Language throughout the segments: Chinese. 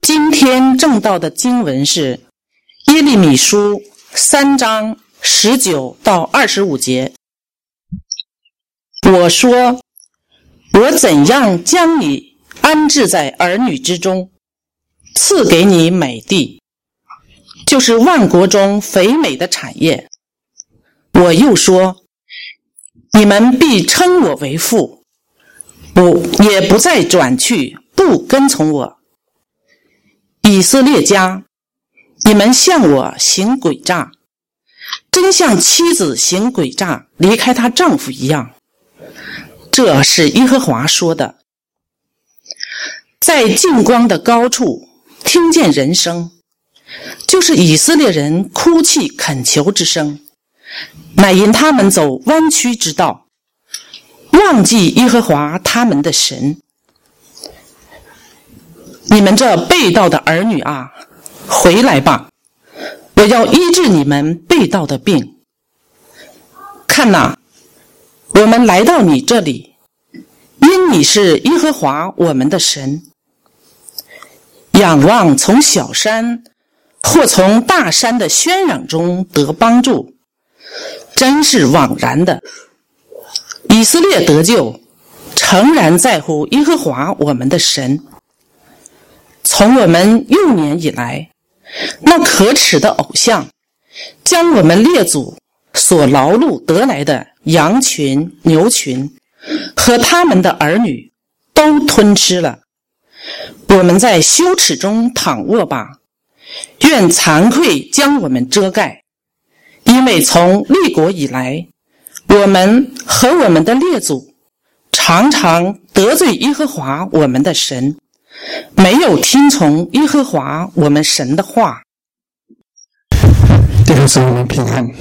今天正道的经文是耶利米书3章19到25节。我说，我怎样将你安置在儿女之中，赐给你美地，就是万国中肥美的产业。我又说，你们必称我为父，也不再转去，不跟从我。以色列家，你们向我行诡诈，真像妻子行诡诈离开她丈夫一样。这是耶和华说的。在净光的高处听见人声，就是以色列人哭泣恳求之声，乃因他们走弯曲之道，忘记耶和华他们的神。你们这背道的儿女啊，回来吧，我要医治你们背道的病。看哪，我们来到你这里，因你是耶和华我们的神。仰望从小山或从大山的喧嚷中得帮助，真是枉然的。以色列得救，诚然在乎耶和华我们的神。从我们幼年以来，那可耻的偶像将我们列祖所劳碌得来的羊群、牛群和他们的儿女都吞吃了。我们在羞耻中躺卧吧，愿惭愧将我们遮盖，因为从立国以来，我们和我们的列祖常常得罪耶和华我们的神，没有听从耶和华我们神的话。 弟兄姊妹们平安。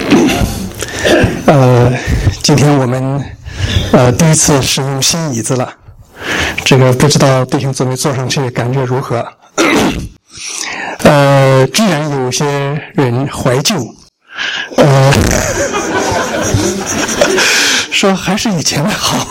今天我们第一次使用新椅子了，这个不知道弟兄姊妹坐上去感觉如何？居然有些人怀旧，说还是以前的好。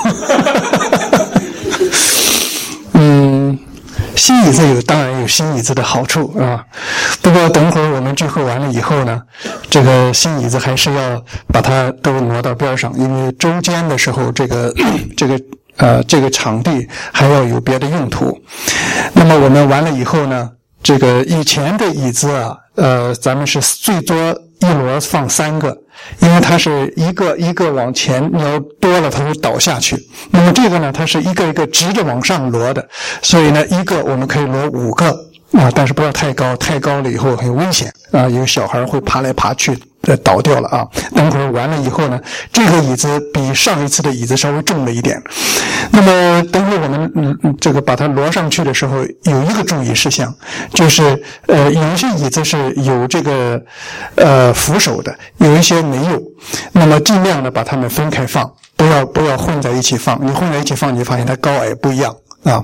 新椅子当然有新椅子的好处啊，不过等会儿我们聚会完了以后呢，这个新椅子还是要把它都挪到边上，因为周间的时候这个场地还要有别的用途。那么我们完了以后呢，这个以前的椅子啊，咱们是最多一摞放3个，因为它是一个一个往前，你要多了它会倒下去。那么这个呢，它是一个一个直着往上摞的，所以呢，一个我们可以摞5个啊，但是不要太高，太高了以后很危险啊，有小孩会爬来爬去。倒掉了啊！等会儿完了以后呢，这个椅子比上一次的椅子稍微重了一点。那么等会儿我们这个把它摞上去的时候，有一个注意事项，就是有一些椅子是有这个扶手的，有一些没有。那么尽量的把它们分开放，不要混在一起放。你混在一起放，你发现它高矮不一样啊。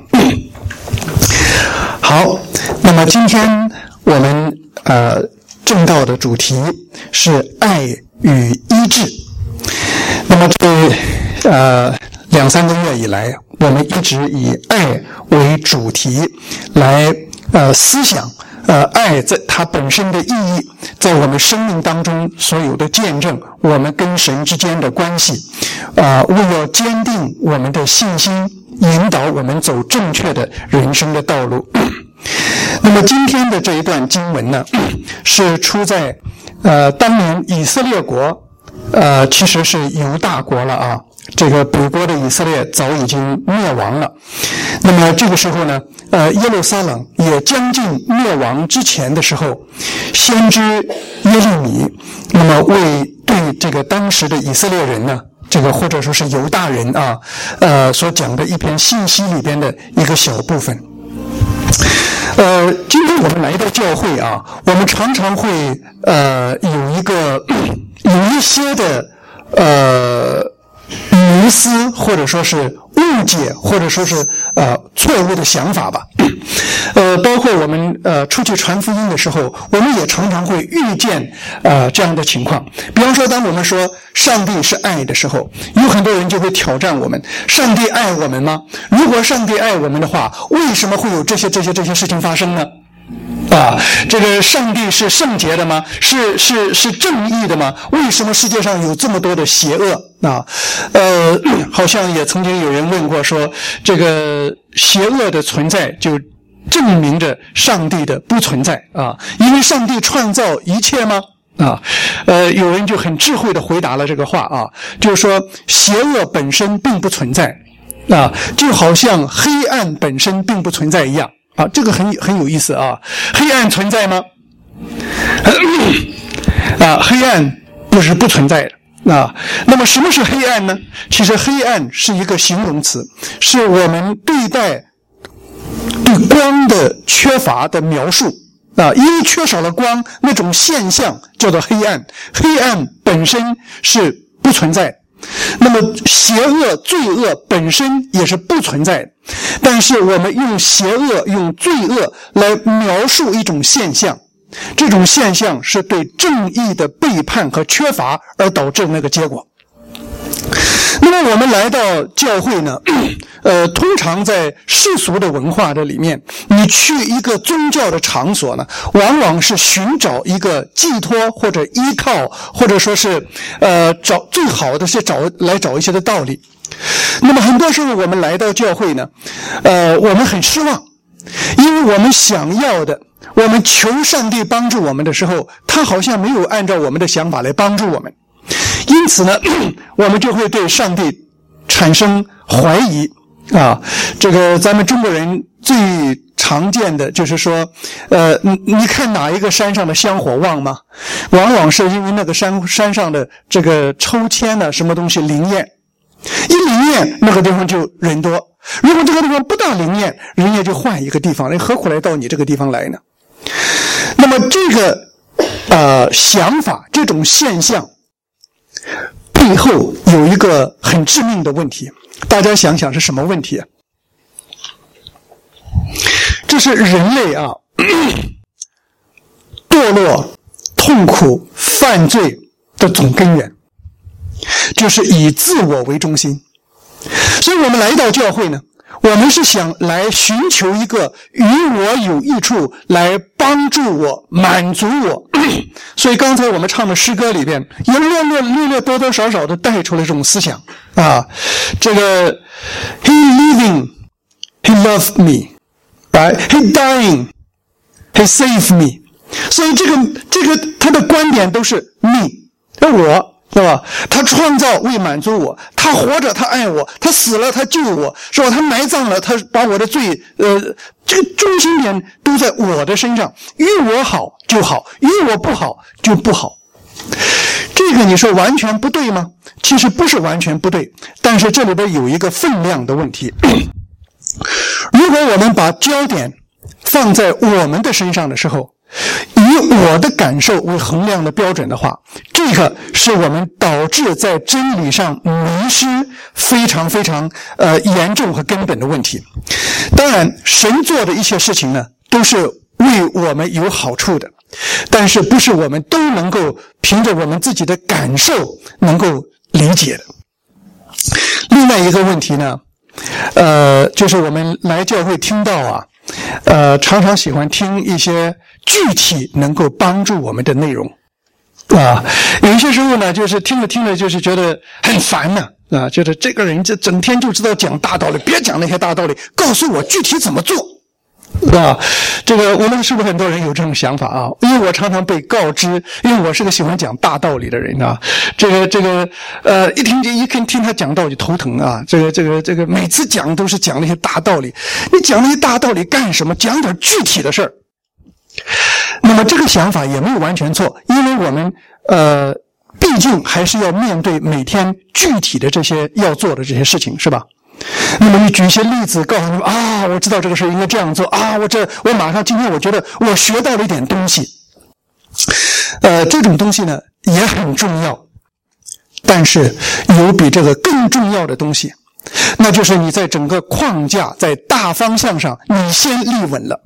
好，那么今天我们正道的主题是爱与医治。那么这2-3个月以来，我们一直以爱为主题来思想爱在它本身的意义，在我们生命当中所有的见证，我们跟神之间的关系为了坚定我们的信心，引导我们走正确的人生的道路。那么今天的这一段经文呢，是出在当年以色列国其实是犹大国了啊，这个北国的以色列早已经灭亡了。那么这个时候呢，耶路撒冷也将近灭亡之前的时候，先知耶利米那么对这个当时的以色列人呢，这个或者说是犹大人啊所讲的一篇信息里边的一个小部分。今天我们来到教会啊，我们常常会有一些的迷思，或者说是误解，或者说是错误的想法吧。 包括我们出去传福音的时候，我们也常常会遇见这样的情况。比方说，当我们说上帝是爱的时候，有很多人就会挑战我们：上帝爱我们吗？如果上帝爱我们的话，为什么会有这些事情发生呢？这个上帝是圣洁的吗？是正义的吗？为什么世界上有这么多的邪恶好像也曾经有人问过说，这个邪恶的存在就证明着上帝的不存在因为上帝创造一切吗？有人就很智慧的回答了这个话就是说邪恶本身并不存在就好像黑暗本身并不存在一样这个很有意思黑暗存在吗？黑暗不存在的那么什么是黑暗呢？其实黑暗是一个形容词，是我们对光的缺乏的描述因为缺少了光，那种现象叫做黑暗。黑暗本身是不存在的，那么邪恶罪恶本身也是不存在的，但是我们用邪恶用罪恶来描述一种现象，这种现象是对正义的背叛和缺乏而导致那个结果。那么我们来到教会呢通常在世俗的文化的里面，你去一个宗教的场所呢，往往是寻找一个寄托或者依靠，或者说是最好的是找一些的道理。那么很多时候我们来到教会呢我们很失望，因为我们想要的，我们求上帝帮助我们的时候，他好像没有按照我们的想法来帮助我们，因此呢我们就会对上帝产生怀疑这个咱们中国人最常见的就是说你看哪一个山上的香火旺吗？往往是因为那个山上的这个抽签呢什么东西灵验，一灵验那个地方就人多，如果这个地方不大灵验，人家就换一个地方，人何苦来到你这个地方来呢？那么这个想法，这种现象背后有一个很致命的问题，大家想想是什么问题这是人类堕落、痛苦、犯罪的总根源，就是以自我为中心。所以我们来到教会呢，我们是想来寻求一个与我有益处，来帮助我，满足我。所以刚才我们唱的诗歌里边也略略多多少少的带出了这种思想这个 He living, He loved me, right? He dying, He saved me. 所以这个他的观点都是 me， 我对吧？他创造为满足我，他活着他爱我，他死了他救我，是吧？他埋葬了，他把我的罪这个中心点都在我的身上，与我好就好，与我不好就不好。这个你说完全不对吗？其实不是完全不对，但是这里边有一个分量的问题。如果我们把焦点放在我们的身上的时候，以我的感受为衡量的标准的话，这个是我们导致在真理上迷失非常非常严重和根本的问题。当然神做的一些事情呢都是为我们有好处的，但是不是我们都能够凭着我们自己的感受能够理解的。另外一个问题呢就是我们来教会听到常常喜欢听一些具体能够帮助我们的内容有一些时候呢就是听着就是觉得很烦觉得这个人这整天就知道讲大道理，别讲那些大道理，告诉我具体怎么做这个我们是不是很多人有这种想法因为我常常被告知，因为我是个喜欢讲大道理的人这个一听他讲道理头疼这个每次讲都是讲那些大道理，你讲那些大道理干什么？讲点具体的事儿。那么这个想法也没有完全错，因为我们毕竟还是要面对每天具体的这些要做的这些事情，是吧？那么你举一些例子告诉他们我知道这个事应该这样做我马上今天我觉得我学到了一点东西这种东西呢也很重要，但是有比这个更重要的东西，那就是你在整个框架在大方向上你先立稳了，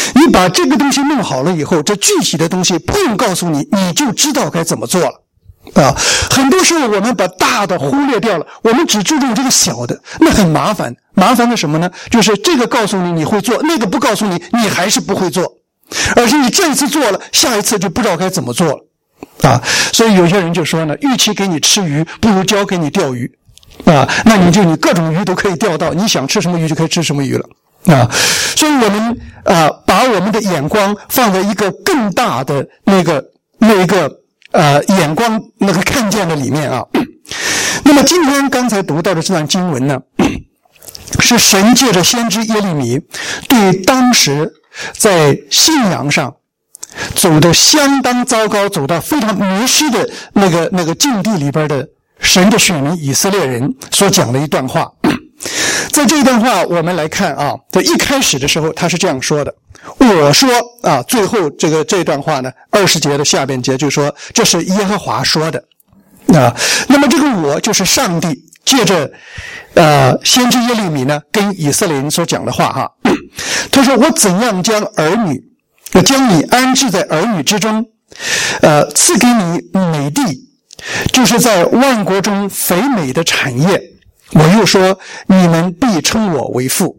你把这个东西弄好了以后，这具体的东西不用告诉你，你就知道该怎么做了。很多时候我们把大的忽略掉了，我们只注重这个小的，那很麻烦。麻烦的什么呢？就是这个告诉你你会做，那个不告诉你你还是不会做，而是你这一次做了，下一次就不知道该怎么做了。所以有些人就说呢，与其给你吃鱼，不如教给你钓鱼。那你各种鱼都可以钓到，你想吃什么鱼就可以吃什么鱼了。所以我们把我们的眼光放在一个更大的那个眼光那个看见的里面啊。那么今天刚才读到的这段经文呢，是神借着先知耶利米对当时在信仰上走得相当糟糕，走到非常迷失的那个境地里边的神的选民以色列人所讲的一段话。在这一段话我们来看在一开始的时候他是这样说的，我说最后这段话呢，20节的下边节就说这是耶和华说的。那么这个我就是上帝借着先知耶利米呢跟以色列人所讲的话他说我怎样将你安置在儿女之中，赐给你美地，就是在万国中肥美的产业。我又说你们必称我为父。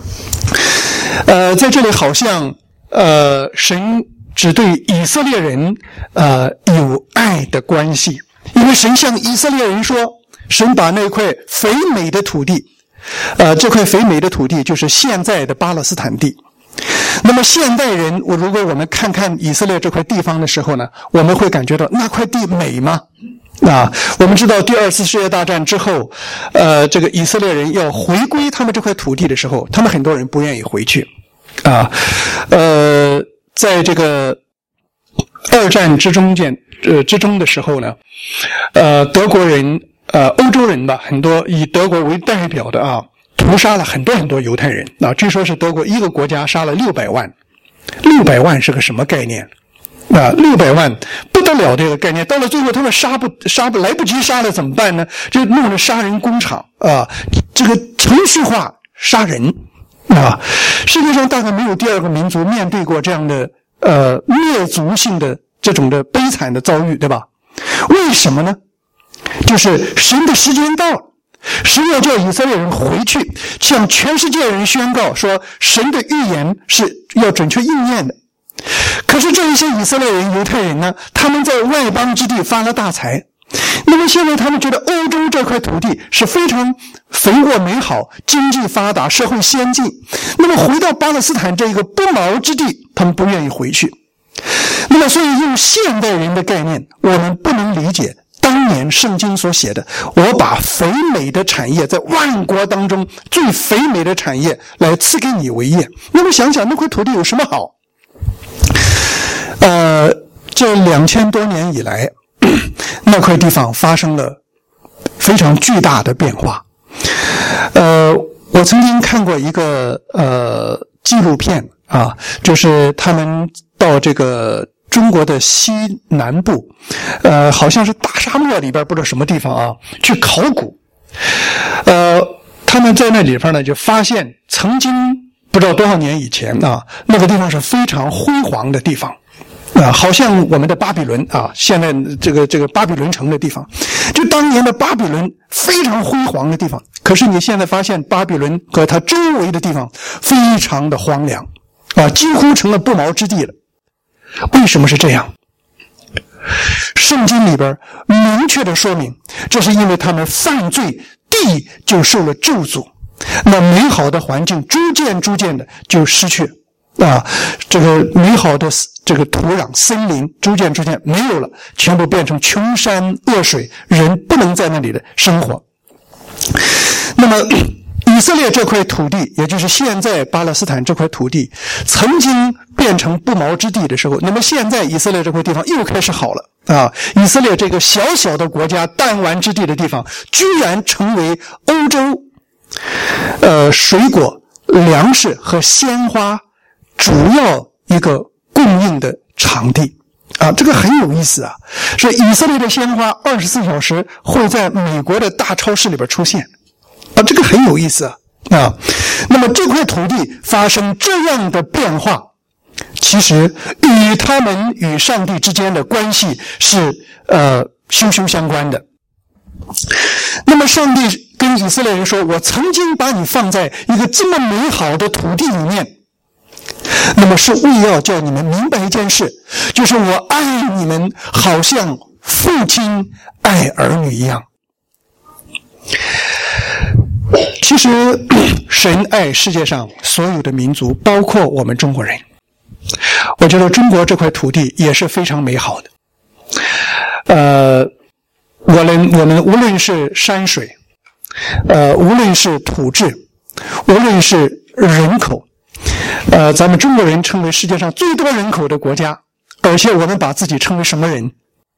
在这里好像神只对以色列人有爱的关系，因为神向以色列人说，神把那块肥美的土地这块肥美的土地就是现在的巴勒斯坦地。那么现代人如果我们看看以色列这块地方的时候呢，我们会感觉到那块地美吗？我们知道第二次世界大战之后这个以色列人要回归他们这块土地的时候，他们很多人不愿意回去在这个二战之中的时候呢德国人欧洲人吧，很多以德国为代表的屠杀了很多很多犹太人据说是德国一个国家杀了600万。600万是个什么概念？600万不得了这个概念，到了最后他们杀不来不及杀了怎么办呢？就弄了杀人工厂这个程序化杀人世界上大概没有第二个民族面对过这样的灭族性的这种的悲惨的遭遇，对吧？为什么呢？就是神的时间到了，神要叫以色列人回去，向全世界人宣告说神的预言是要准确应验的。可是这一些以色列人犹太人呢，他们在外邦之地发了大财，那么现在他们觉得欧洲这块土地是非常肥沃美好，经济发达，社会先进，那么回到巴勒斯坦这个不毛之地他们不愿意回去。那么所以用现代人的概念，我们不能理解当年圣经所写的我把肥美的产业，在万国当中最肥美的产业来赐给你为业。那么想想那块土地有什么好？这2000多年以来那块地方发生了非常巨大的变化。我曾经看过一个纪录片就是他们到这个中国的西南部好像是大沙漠里边不知道什么地方去考古。他们在那里边呢就发现曾经不知道多少年以前那个地方是非常辉煌的地方好像我们的巴比伦现在这个巴比伦城的地方，就当年的巴比伦非常辉煌的地方。可是你现在发现巴比伦和它周围的地方非常的荒凉几乎成了不毛之地了。为什么是这样？圣经里边明确的说明，这是因为他们犯罪，地就受了咒诅，那美好的环境逐渐的就失去这个美好的这个土壤森林逐渐没有了，全部变成穷山恶水，人不能在那里的生活。那么以色列这块土地，也就是现在巴勒斯坦这块土地，曾经变成不毛之地的时候，那么现在以色列这块地方又开始好了以色列这个小小的国家，弹丸之地的地方，居然成为欧洲水果、粮食和鲜花主要一个供应的场地这个很有意思所以以色列的鲜花24小时会在美国的大超市里边出现这个很有意思那么这块土地发生这样的变化其实与他们与上帝之间的关系是息息相关的。那么上帝跟以色列人说，我曾经把你放在一个这么美好的土地里面，那么是为要叫你们明白一件事，就是我爱你们好像父亲爱儿女一样。其实神爱世界上所有的民族，包括我们中国人。我觉得中国这块土地也是非常美好的。我们无论是山水，无论是土质，无论是人口，咱们中国人称为世界上最多人口的国家，而且我们把自己称为什么人？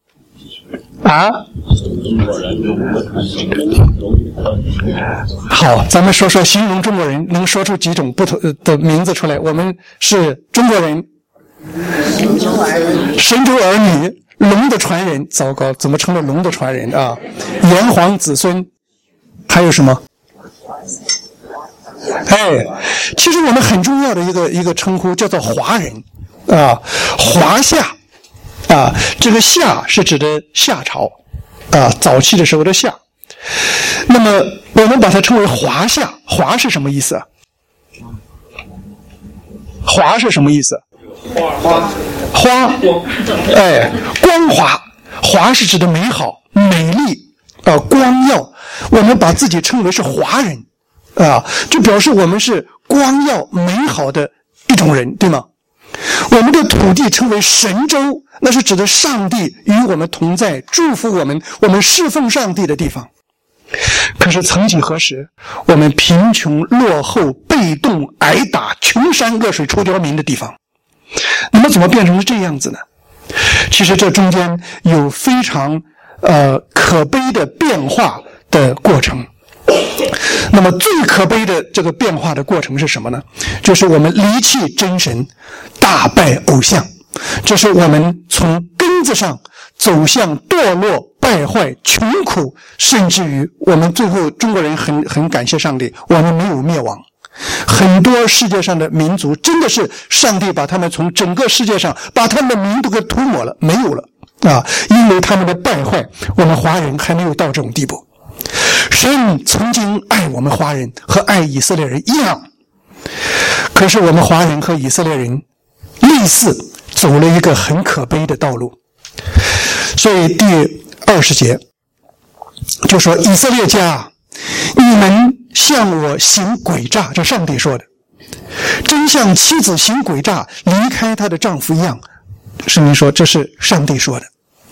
好，咱们说说形容中国人，能说出几种不同的名字出来？我们是中国人，神州儿女，龙的传人。糟糕，怎么成了龙的传人啊？炎黄子孙，还有什么？其实我们很重要的一个称呼叫做华人啊，华夏啊，这个夏是指的夏朝啊，早期的时候的夏。那么我们把它称为华夏，华是什么意思啊？华是什么意思？花，光华，华是指的美好、美丽光耀。我们把自己称为是华人啊，就表示我们是光耀美好的一种人，对吗？我们的土地称为神州，那是指的上帝与我们同在，祝福我们侍奉上帝的地方。可是曾几何时，我们贫穷、落后、被动、挨打、穷山恶水出刁民的地方，那么怎么变成了这样子呢？其实这中间有非常可悲的变化的过程。那么最可悲的这个变化的过程是什么呢？就是我们离弃真神，大拜偶像，这是我们从根子上走向堕落、败坏、穷苦，甚至于我们最后中国人很感谢上帝，我们没有灭亡。很多世界上的民族真的是上帝把他们从整个世界上把他们的名都给涂抹了，没有了啊！因为他们的败坏，我们华人还没有到这种地步。神曾经爱我们华人和爱以色列人一样，可是我们华人和以色列人类似走了一个很可悲的道路。所以第20节就说，以色列家，你们向我行诡诈，这上帝说的，真像妻子行诡诈离开她的丈夫一样。圣经说这是上帝说的。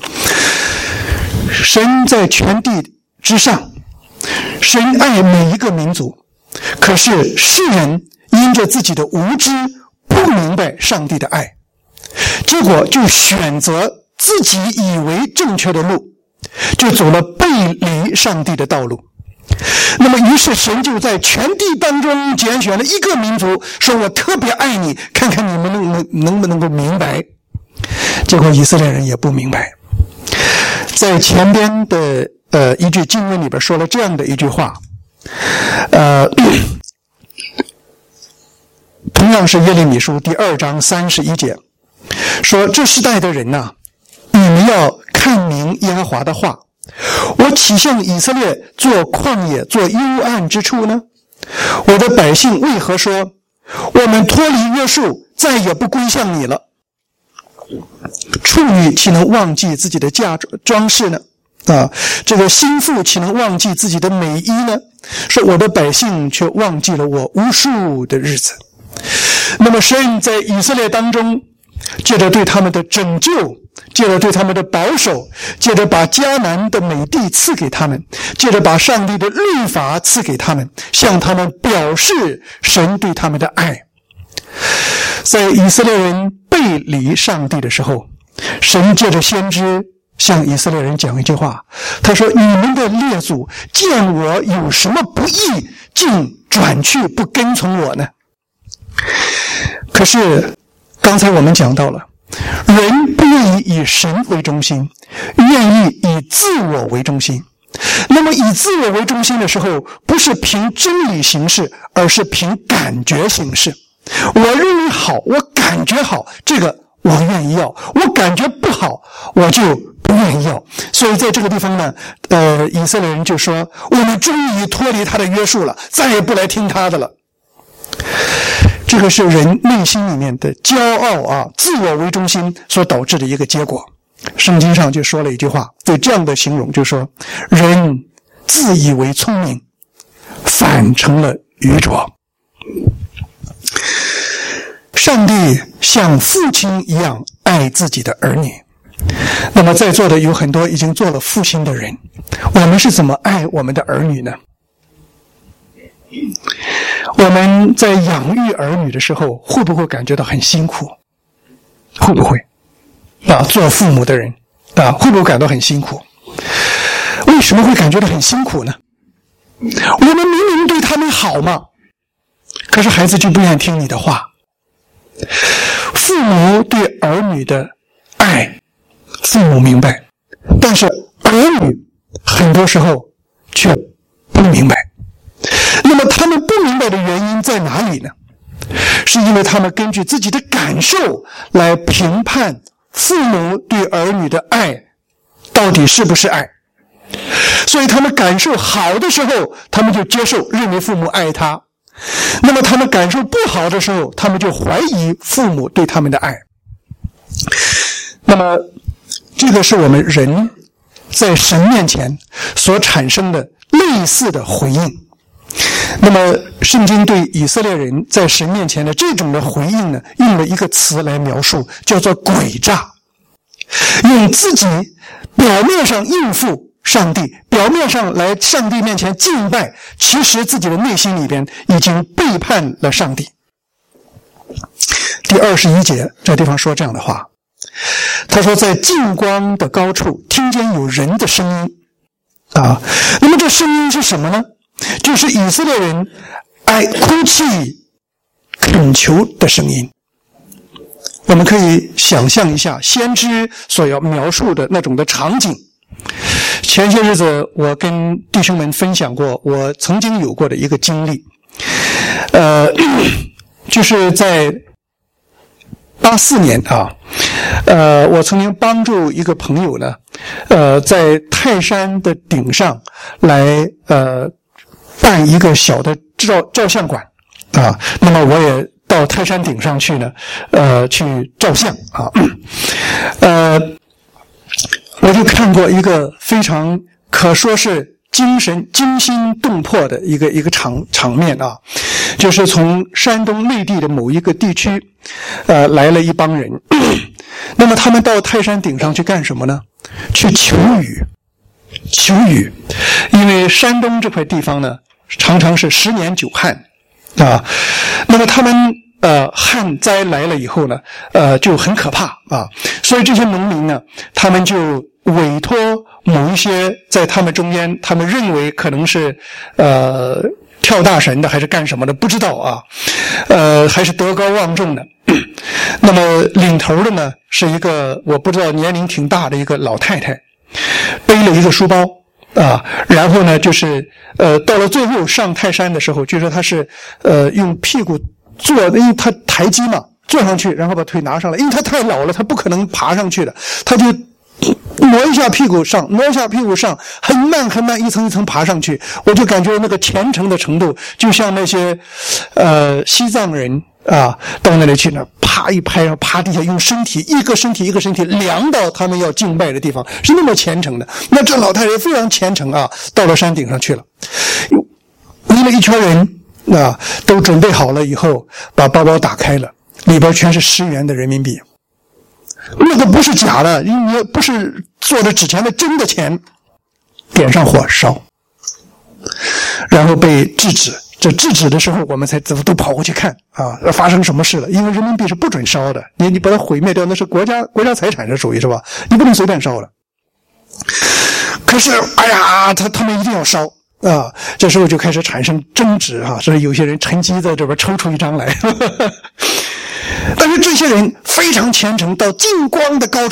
神在全地之上，神爱每一个民族，可是世人因着自己的无知不明白上帝的爱，结果就选择自己以为正确的路，就走了背离上帝的道路。那么于是神就在全地当中拣选了一个民族，说我特别爱你，看看你们能不能够明白。结果以色列人也不明白。在前边的一句经文里边说了这样的一句话，同样是耶利米书第2章31节，说这世代的人呐，你们要看明耶和华的话，我岂向以色列做旷野做幽暗之处呢？我的百姓为何说我们脱离约束，再也不归向你了？处女岂能忘记自己的嫁装饰呢？这个心腹岂能忘记自己的美衣呢？说我的百姓却忘记了我无数的日子。那么神在以色列当中，借着对他们的拯救，借着对他们的保守，借着把迦南的美地赐给他们，借着把上帝的律法赐给他们，向他们表示神对他们的爱。在以色列人背离上帝的时候，神借着先知向以色列人讲一句话，他说，你们的列祖见我有什么不义，竟转去不跟从我呢？可是刚才我们讲到了，人不愿意以神为中心，愿意以自我为中心。那么以自我为中心的时候，不是凭真理行事，而是凭感觉行事。 我认为好，我感觉好，这个我愿意要；我感觉不好，我就不愿意要。所以在这个地方呢，以色列人就说：我们终于脱离他的约束了，再也不来听他的了。这个是人内心里面的骄傲啊，自我为中心所导致的一个结果。圣经上就说了一句话，对这样的形容，就说人自以为聪明，反成了愚拙。上帝像父亲一样爱自己的儿女。那么在座的有很多已经做了父亲的人，我们是怎么爱我们的儿女呢？我们在养育儿女的时候，会不会感觉到很辛苦？会不会？做父母的人会不会感到很辛苦？为什么会感觉到很辛苦呢？我们明明对他们好嘛，可是孩子就不愿听你的话。父母对儿女的爱，父母明白，但是儿女很多时候却不明白。那么他们不明白的原因在哪里呢？是因为他们根据自己的感受来评判父母对儿女的爱到底是不是爱。所以他们感受好的时候，他们就接受，认为父母爱他。那么他们感受不好的时候，他们就怀疑父母对他们的爱。那么这个是我们人在神面前所产生的类似的回应。那么圣经对以色列人在神面前的这种的回应呢，用了一个词来描述，叫做诡诈。用自己表面上应付上帝，表面上来上帝面前敬拜，其实自己的内心里边已经背叛了上帝。第21节这地方说这样的话，他说在近光的高处听见有人的声音那么这声音是什么呢？就是以色列人哭泣恳求的声音。我们可以想象一下先知所要描述的那种的场景。前些日子我跟弟兄们分享过我曾经有过的一个经历，就是在84年我曾经帮助一个朋友呢，在泰山的顶上来办一个小的照相馆那么我也到泰山顶上去呢，去照相我就看过一个非常可说是惊心动魄的一个场面就是从山东内地的某一个地区来了一帮人那么他们到泰山顶上去干什么呢？去求雨，因为山东这块地方呢常常是10年9旱那么他们旱灾来了以后呢就很可怕所以这些农民呢，他们就委托某一些在他们中间，他们认为可能是跳大神的还是干什么的不知道还是德高望重的那么领头的呢是一个我不知道年龄挺大的一个老太太，背了一个书包然后呢就是到了最后上泰山的时候，据说他是用屁股坐，因为他台阶嘛，坐上去然后把腿拿上来，因为他太老了，他不可能爬上去的，他就挪一下屁股上，很慢一层一层爬上去。我就感觉那个虔诚的程度就像那些西藏人到那里去呢，啪一拍，然后趴地下，用身体一个身体量到他们要敬拜的地方，是那么虔诚的。那这老太太非常虔诚到了山顶上去了，围了一圈人都准备好了以后，把包包打开了，里边全是10元的人民币。那个不是假的，因为不是做的纸钱的，真的钱。点上火烧，然后被制止。这制止的时候，我们才都跑过去看发生什么事了？因为人民币是不准烧的，你把它毁灭掉，那是国家财产，这属于是吧？你不能随便烧了。可是，他们一定要烧这时候就开始产生争执所以有些人趁机在这边抽出一张来。但是这些人非常虔诚，到近光的高处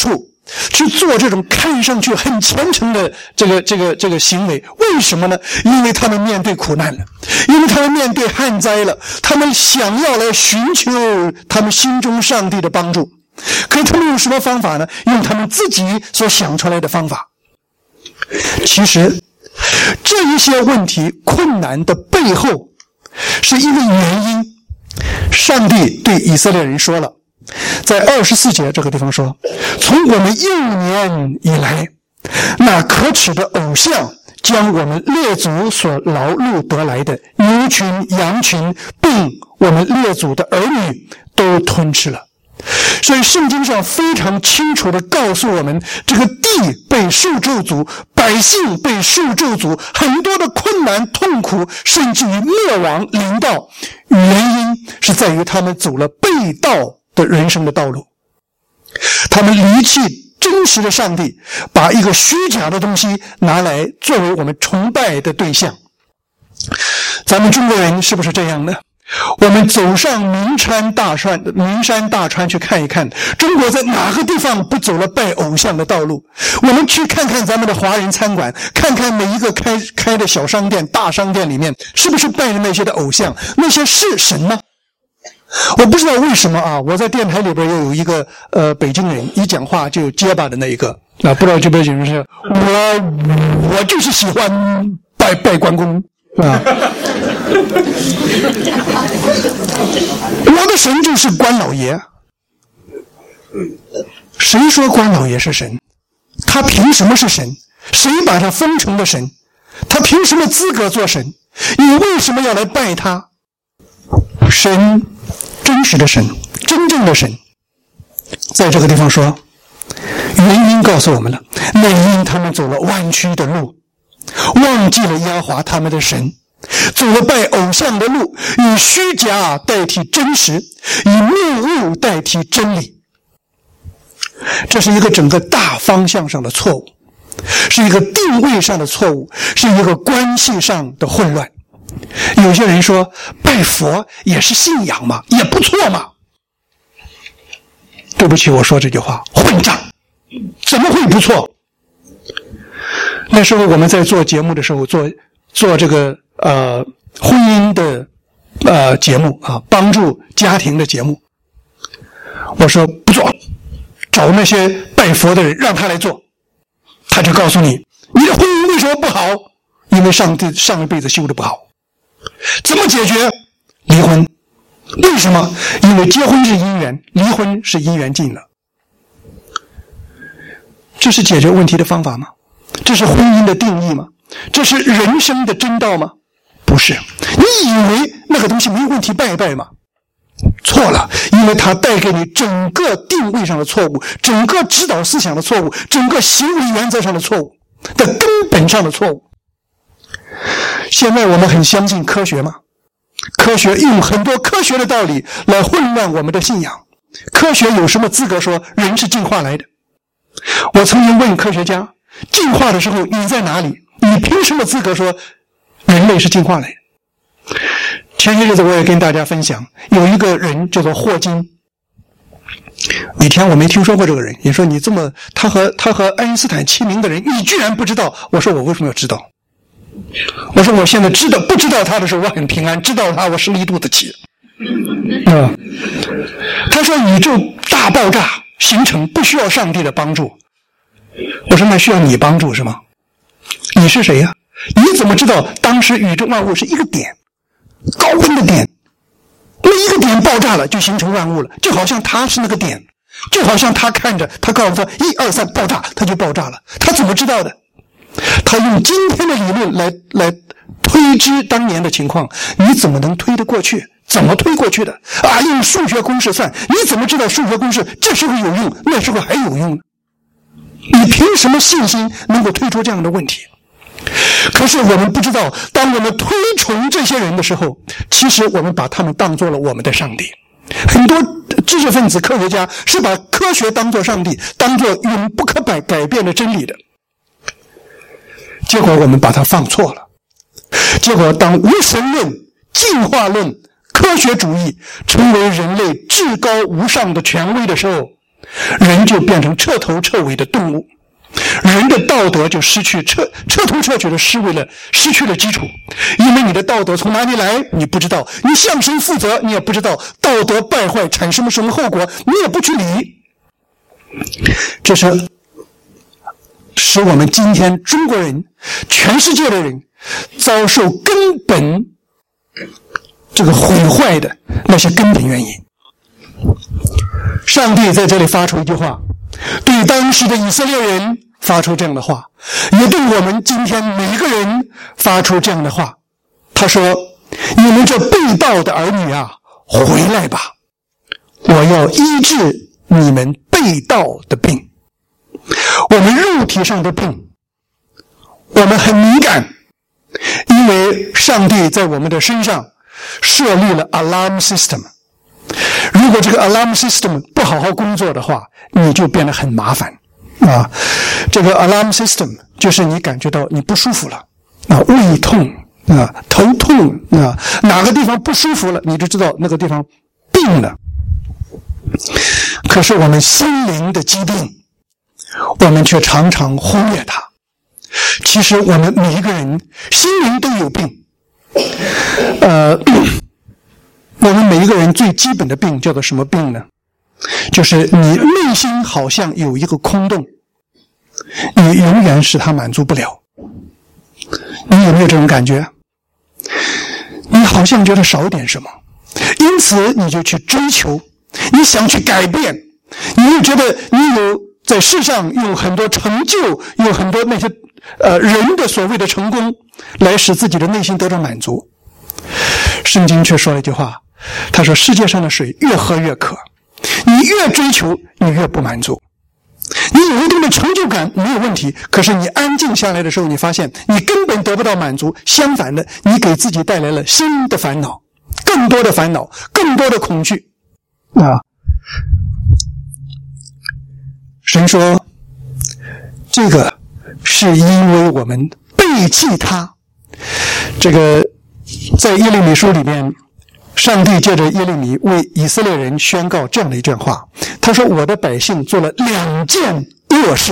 去做这种看上去很虔诚的这个行为。为什么呢？因为他们面对苦难了，因为他们面对旱灾了，他们想要来寻求他们心中上帝的帮助。可是他们用什么方法呢？用他们自己所想出来的方法。其实这一些问题困难的背后是一个原因。上帝对以色列人说了，在24节这个地方说，从我们幼年以来，那可耻的偶像将我们列祖所劳碌得来的牛群羊群并我们列祖的儿女都吞吃了。所以圣经上非常清楚地告诉我们，这个地被受咒诅，百姓被受咒诅，很多的困难痛苦甚至于灭亡临到，原因是在于他们走了背道的人生的道路。他们离弃真实的上帝，把一个虚假的东西拿来作为我们崇拜的对象。咱们中国人是不是这样呢？我们走上名山大川去看一看，中国在哪个地方不走了拜偶像的道路？我们去看看咱们的华人餐馆，看看每一个开的小商店大商店里面，是不是拜的那些的偶像？那些是神吗？我不知道为什么啊，我在电台里边又有一个北京人，一讲话就有结巴的那一个啊，不知道这边有是我就是喜欢拜关公啊。我的神就是关老爷。谁说关老爷是神？他凭什么是神？谁把他封成了神？他凭什么资格做神？你为什么要来拜他？神，真实的神，真正的神，在这个地方说，原因告诉我们了，那因他们走了弯曲的路，忘记了耶和华他们的神，走了拜偶像的路，以虚假代替真实，以谬误代替真理。这是一个整个大方向上的错误，是一个定位上的错误，是一个关系上的混乱。有些人说拜佛也是信仰嘛，也不错嘛。对不起，我说这句话混账，怎么会不错？那时候我们在做节目的时候，做这个婚姻的节目啊，帮助家庭的节目，我说不做，找那些拜佛的人让他来做，他就告诉你的婚姻为什么不好？因为上一辈子修的不好。怎么解决？离婚。为什么？因为结婚是姻缘，离婚是姻缘尽了。这是解决问题的方法吗？这是婚姻的定义吗？这是人生的真道吗？不是。你以为那个东西没有问题，拜一拜吗？错了，因为它带给你整个定位上的错误，整个指导思想的错误，整个行为原则上的错误的根本上的错误。现在我们很相信科学吗？科学用很多科学的道理来混乱我们的信仰。科学有什么资格说人是进化来的？我曾经问科学家，进化的时候你在哪里？你凭什么资格说人类是进化来的？前些日子我也跟大家分享，有一个人叫做霍金。以前我没听说过这个人，你说你这么他和爱因斯坦齐名的人，你居然不知道？我说我为什么要知道？我说我现在不知道他的时候我很平安，知道他我生了一肚子气。他说宇宙大爆炸形成不需要上帝的帮助。我说那需要你帮助是吗？你是谁呀？你怎么知道当时宇宙万物是一个点，高温的点，那一个点爆炸了就形成万物了，就好像他是那个点，就好像他看着，他告诉他1、2、3爆炸，他就爆炸了。他怎么知道的？他用今天的理论来推知当年的情况，你怎么能推得过去？怎么推过去的？啊，用数学公式算，你怎么知道数学公式这时候有用，那时候还有用呢？你凭什么信心能够推出这样的问题？可是我们不知道，当我们推崇这些人的时候，其实我们把他们当作了我们的上帝。很多知识分子科学家是把科学当作上帝，当作永不可改变的真理的。结果我们把它放错了。结果当无神论、进化论、科学主义成为人类至高无上的权威的时候， 人就变成彻头彻尾的动物，人的道德就失去彻头彻尾的失去了基础。因为你的道德从哪里来你不知道，你向谁负责你也不知道，道德败坏产生了什么后果你也不去理。这是使我们今天中国人全世界的人遭受根本这个毁坏的那些根本原因。上帝在这里发出一句话，对当时的以色列人发出这样的话，也对我们今天每一个人发出这样的话。他说，你们这被盗的儿女啊，回来吧，我要医治你们被盗的病。我们肉体上的病我们很敏感，因为上帝在我们的身上设立了 alarm system。 如果这个 alarm system 不好好工作的话，你就变得很麻烦啊。这个 alarm system 就是你感觉到你不舒服了啊，胃痛啊，头痛啊，哪个地方不舒服了，你就知道那个地方病了。可是我们心灵的疾病我们却常常忽略它。其实我们每一个人心灵都有病。我们每一个人最基本的病叫做什么病呢？就是你内心好像有一个空洞，你永远使它满足不了。你有没有这种感觉？你好像觉得少点什么，因此你就去追求，你想去改变，你又觉得你有在世上有很多成就，有很多那些人的所谓的成功，来使自己的内心得到满足。圣经却说了一句话，他说世界上的水越喝越渴，你越追求你越不满足。你有一定的成就感没有问题，可是你安静下来的时候，你发现你根本得不到满足，相反的，你给自己带来了新的烦恼，更多的烦恼，更多的恐惧啊。神说这个是因为我们背弃他。这个在耶利米书里面，上帝借着耶利米为以色列人宣告这样的一段话，他说，我的百姓做了2件恶事。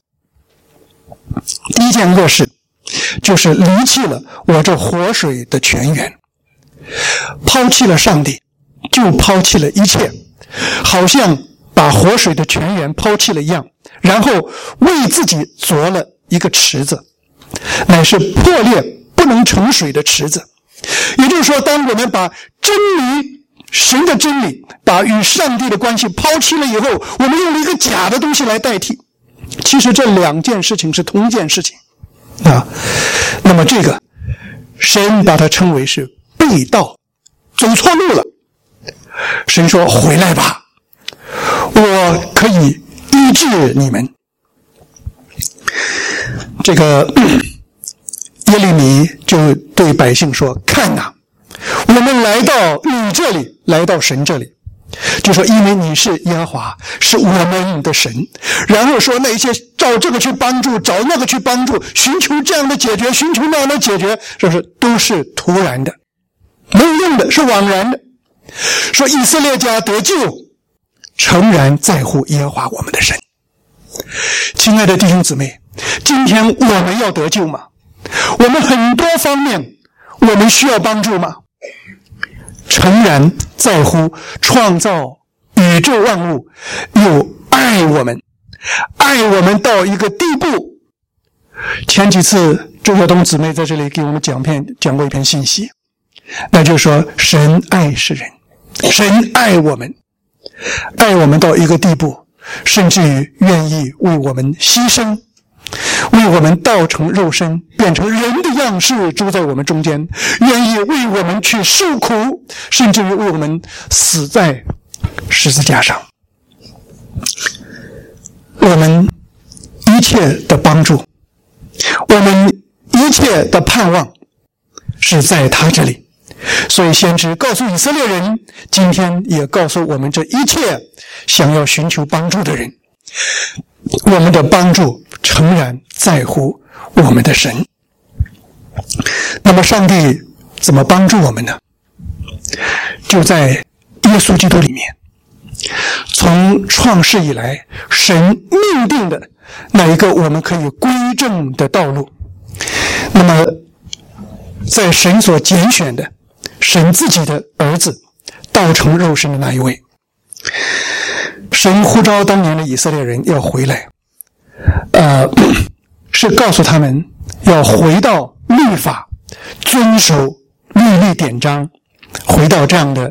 第一件恶事就是离弃了我这活水的泉源，抛弃了上帝，就抛弃了一切，好像把活水的泉源抛弃了一样，然后为自己凿了一个池子，乃是破裂不能盛水的池子。也就是说，当我们把真理，神的真理，把与上帝的关系抛弃了以后，我们用了一个假的东西来代替。其实这2件事情是同一件事情啊。那么这个神把它称为是背道，走错路了。神说，回来吧，我可以医治你们。这个耶利米就对百姓说，看哪，我们来到你这里，来到神这里，就说因为你是耶和华，是我们的神。然后说那些找这个去帮助，找那个去帮助，寻求这样的解决，寻求那样的解决，说是都是突然的，没有用的，是枉然的。说以色列家得救，诚然在乎耶和华我们的神。亲爱的弟兄姊妹，今天我们要得救吗？我们很多方面我们需要帮助吗？诚然在乎创造宇宙万物，又爱我们，爱我们到一个地步。前几次周晓东姊妹在这里给我们讲过一篇信息，那就是说神爱世人，神爱我们，爱我们到一个地步，甚至于愿意为我们牺牲，为我们道成肉身，变成人的样式，住在我们中间，愿意为我们去受苦，甚至于为我们死在十字架上。我们一切的帮助，我们一切的盼望是在他这里。所以先知告诉以色列人，今天也告诉我们这一切想要寻求帮助的人，我们的帮助诚然在乎我们的神。那么上帝怎么帮助我们呢？就在耶稣基督里面。 从创世以来，神命定的那一个我们可以归正的道路。那么在神所拣选的神自己的儿子道成肉身的那一位，神呼召当年的以色列人要回来，是告诉他们要回到律法，遵守律例典章，回到这样的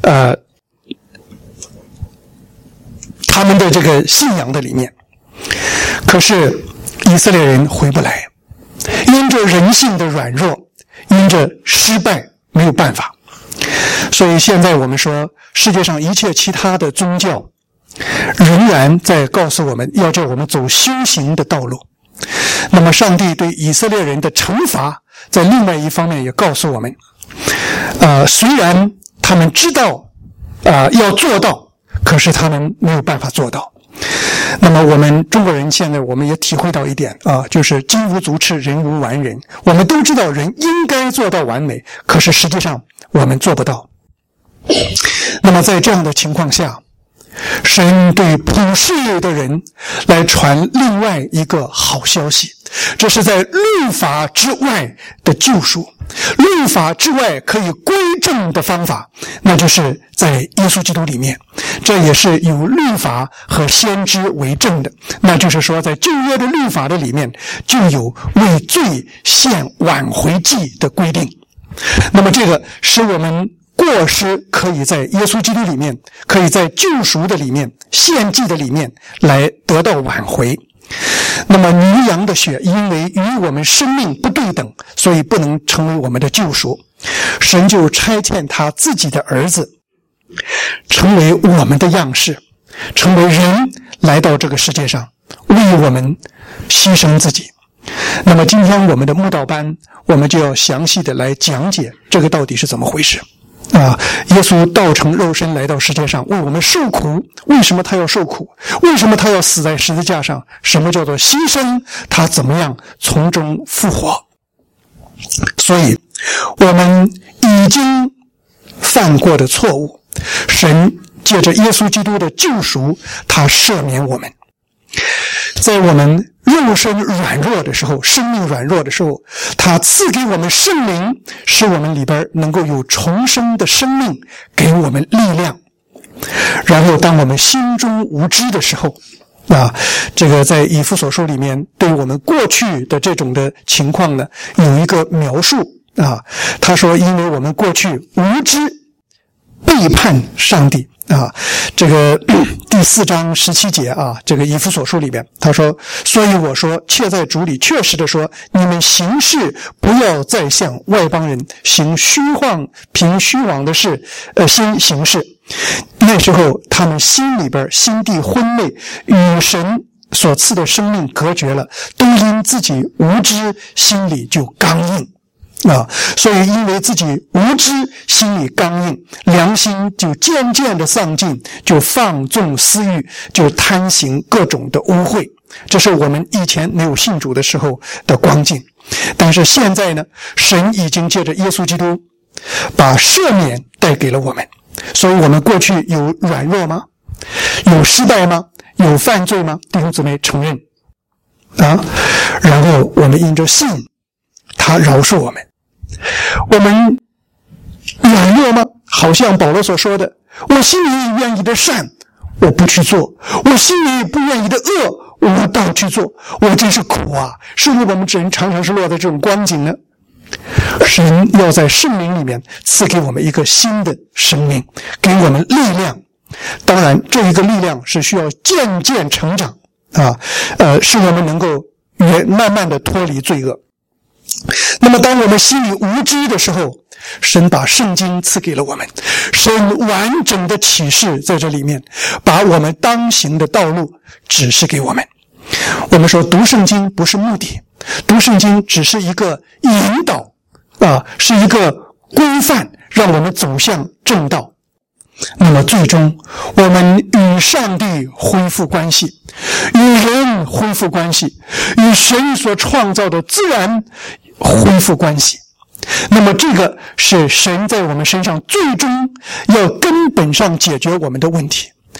他们的这个信仰的里面。可是以色列人回不来，因着人性的软弱，因着失败，没有办法。所以现在我们说，世界上一切其他的宗教仍然在告诉我们要叫我们走修行的道路。那么上帝对以色列人的惩罚在另外一方面也告诉我们，虽然他们知道要做到，可是他们没有办法做到。那么我们中国人现在我们也体会到一点就是金无足赤，人无完人。我们都知道人应该做到完美，可是实际上我们做不到。那么在这样的情况下，神对普世的人来传另外一个好消息，这是在律法之外的救赎，律法之外可以归正的方法，那就是在耶稣基督里面。这也是有律法和先知为证的，那就是说在旧约的律法的里面就有为罪献挽回祭的规定。那么这个使我们过失可以在耶稣基督里面，可以在救赎的里面，献祭的里面来得到挽回。那么牛羊的血因为与我们生命不对等，所以不能成为我们的救赎。神就差遣他自己的儿子成为我们的样式，成为人来到这个世界上，为我们牺牲自己。那么今天我们的慕道班，我们就要详细的来讲解这个到底是怎么回事。耶稣道成肉身来到世界上为我们受苦，为什么他要受苦？为什么他要死在十字架上？什么叫做牺牲？他怎么样从中复活？所以我们已经犯过的错误，神借着耶稣基督的救赎，他赦免我们。在我们肉身软弱的时候，生命软弱的时候，他赐给我们圣灵，使我们里边能够有重生的生命，给我们力量。然后当我们心中无知的时候，这个在以弗所书里面对我们过去的这种的情况呢，有一个描述他说因为我们过去无知背叛上帝这个第4章17节这个以弗所书里边他说，所以我说切在主里确实的说，你们行事不要再像外邦人行凭虚妄的事心行事。那时候他们心里边心地昏昧，与神所赐的生命隔绝了，都因自己无知，心里就刚硬所以因为自己无知，心里刚硬，良心就渐渐的丧尽，就放纵私欲，就贪行各种的污秽。这是我们以前没有信主的时候的光景。但是现在呢，神已经借着耶稣基督把赦免带给了我们。所以我们过去有软弱吗？有失败吗？有犯罪吗？弟兄姊妹承认然后我们因着信，他饶恕我们。我们软弱吗？好像保罗所说的，我心里愿意的善我不去做，我心里不愿意的恶我倒去做，我真是苦是不是我们人常常是落在这种光景呢？神要在圣灵里面赐给我们一个新的生命，给我们力量。当然这一个力量是需要渐渐成长使我们能够慢慢的脱离罪恶。那么当我们心里无知的时候，神把圣经赐给了我们，神完整的启示在这里面，把我们当行的道路指示给我们。我们说读圣经不是目的，读圣经只是一个引导是一个规范，让我们走向正道。那么最终我们与上帝恢复关系，与人恢复关系，与神所创造的自然恢复关系。那么这个是神在我们身上最终要根本上解决我们的问题。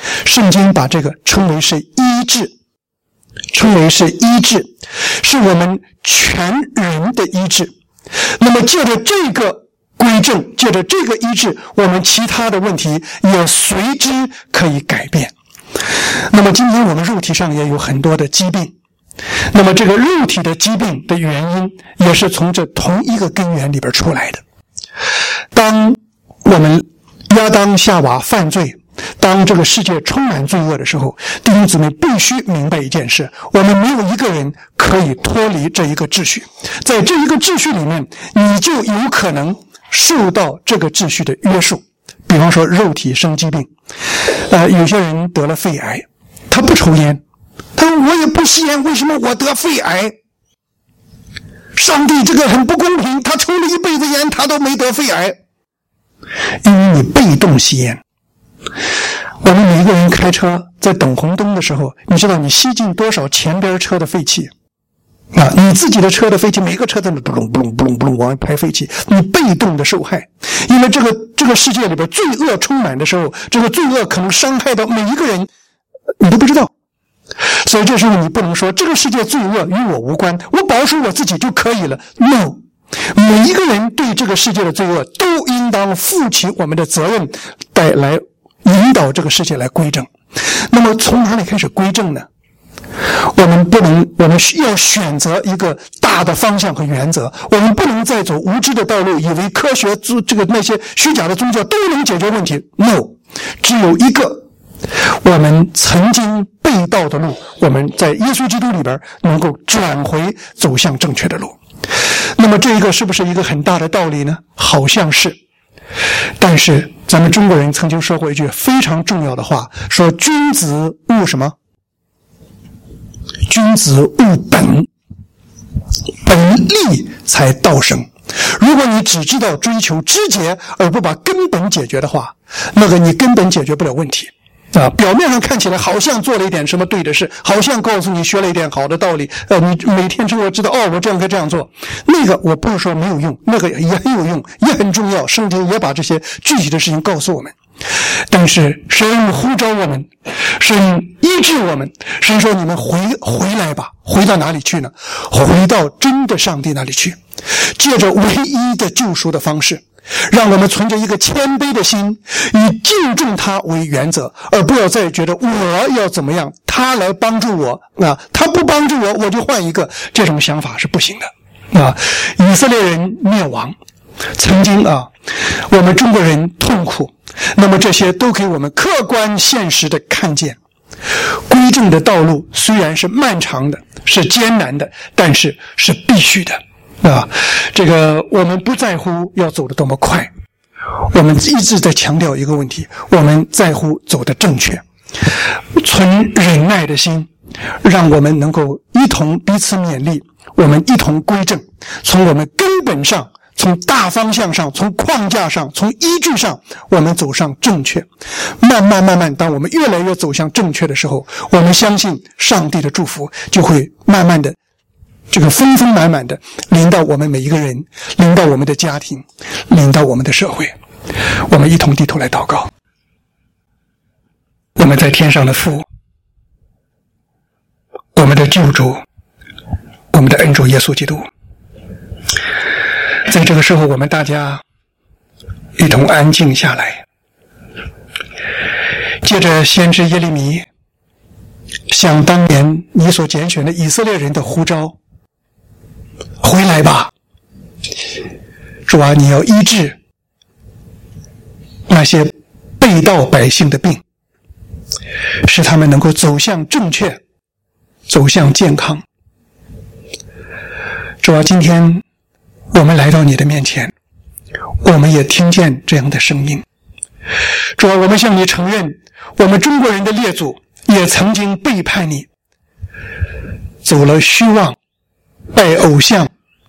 圣经把这个称为是医治，是我们全人的医治。那么借着这个归正，借着这个医治，我们其他的问题也随之可以改变。那么今天我们肉体上也有很多的疾病，那么这个肉体的疾病的原因也是从这同一个根源里边出来的。当我们亚当夏娃犯罪，当这个世界充满罪恶的时候，弟兄姊妹必须明白一件事，我们没有一个人可以脱离这一个秩序。在这一个秩序里面，你就有可能受到这个秩序的约束。比方说肉体生疾病，有些人得了肺癌，他不抽烟，他说我也不吸烟，为什么我得肺癌？上帝这个很不公平，他抽了一辈子烟，他都没得肺癌，因为你被动吸烟。我们每一个人开车在等红灯的时候，你知道你吸进多少前边车的废气啊？你自己的车的废气，每个车在那不隆不隆不隆不隆往外排废气，你被动的受害。因为这个世界里边罪恶充满的时候，这个罪恶可能伤害到每一个人，你都不知道。所以这时候你不能说这个世界罪恶与我无关，我保守我自己就可以了。 No， 每一个人对这个世界的罪恶都应当负起我们的责任，来引导这个世界来归正。那么从哪里开始归正呢？我们要选择一个大的方向和原则，我们不能再走无知的道路，以为科学那些虚假的宗教都能解决问题。 No， 只有一个我们曾经背道的路，我们在耶稣基督里边能够转回走向正确的路。那么这一个是不是一个很大的道理呢？好像是。但是咱们中国人曾经说过一句非常重要的话，说君子务什么？君子务本，本立才道生。如果你只知道追求枝节而不把根本解决的话，那个你根本解决不了问题啊！表面上看起来好像做了一点什么对的事，好像告诉你学了一点好的道理，你每天之后知道我这样该这样做。那个我不是说没有用，那个也很有用，也很重要，圣经也把这些具体的事情告诉我们。但是神呼召我们，神医治我们，神说你们回来吧。回到哪里去呢？回到真的上帝那里去，借着唯一的救赎的方式，让我们存着一个谦卑的心，以敬重他为原则，而不要再觉得我要怎么样，他来帮助我他不帮助我就换一个，这种想法是不行的以色列人灭亡，曾经我们中国人痛苦，那么这些都给我们客观现实的看见。归正的道路虽然是漫长的，是艰难的，但是是必须的这个我们不在乎要走得多么快，我们一直在强调一个问题，我们在乎走得正确，存忍耐的心，让我们能够一同彼此勉励，我们一同归正，从我们根本上，从大方向上，从框架上，从依据上，我们走上正确。慢慢，当我们越来越走向正确的时候，我们相信上帝的祝福就会慢慢的这个丰丰满满的临到我们每一个人，临到我们的家庭，临到我们的社会。我们一同低头来祷告。我们在天上的父，我们的救主，我们的恩主耶稣基督，在这个时候我们大家一同安静下来，借着先知耶利米向当年你所拣选的以色列人的呼召，回来吧，主啊，你要医治那些背道百姓的病，使他们能够走向正确，走向健康。主啊，今天我们来到你的面前，我们也听见这样的声音。主啊，我们向你承认，我们中国人的列祖也曾经背叛你，走了虚妄、拜偶像、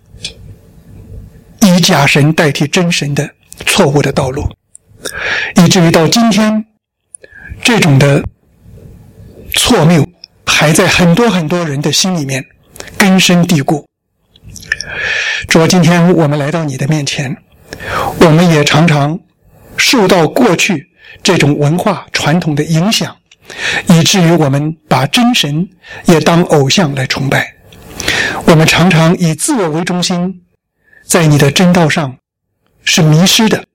以假神代替真神的错误的道路，以至于到今天，这种的错谬还在很多很多人的心里面根深蒂固。主啊，今天我们来到你的面前，我们也常常受到过去这种文化传统的影响， 以至于我们把真神也当偶像来崇拜。我们常常以自我为中心，在你的真道上是迷失的。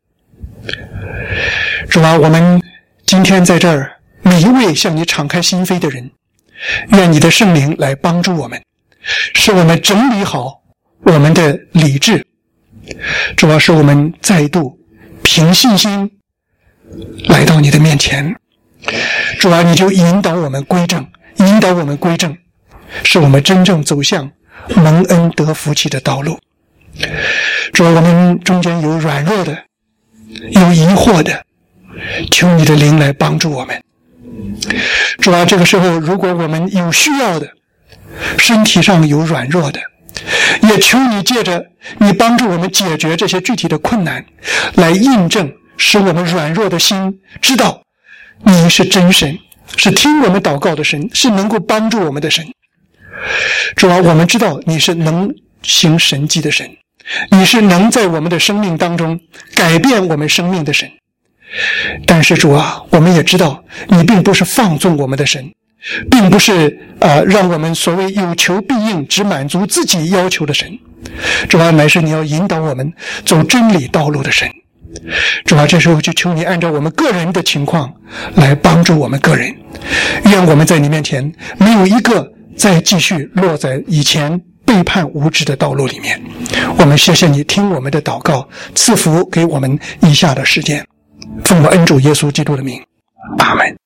主啊，我们今天在这儿，每一位向你敞开心扉的人，愿你的圣灵来帮助我们，使我们整理好我们的理智，主啊，使我们再度凭信心来到你的面前。主啊，你就引导我们归正，引导我们归正，使我们真正走向蒙恩得福气的道路。主啊，我们中间有软弱的，有疑惑的，求你的灵来帮助我们。主啊，这个时候如果我们有需要的，身体上有软弱的，也求你借着你帮助我们解决这些具体的困难，来印证，使我们软弱的心知道你是真神，是听我们祷告的神，是能够帮助我们的神。主啊，我们知道你是能行神迹的神，你是能在我们的生命当中改变我们生命的神。但是主啊，我们也知道你并不是放纵我们的神，并不是让我们所谓有求必应，只满足自己要求的神。主啊，乃是你要引导我们走真理道路的神。主啊，这时候就求你按照我们个人的情况来帮助我们个人。愿我们在你面前没有一个再继续落在以前背叛无知的道路里面。我们谢谢你听我们的祷告，赐福给我们以下的时间。奉我恩主耶稣基督的名，阿们。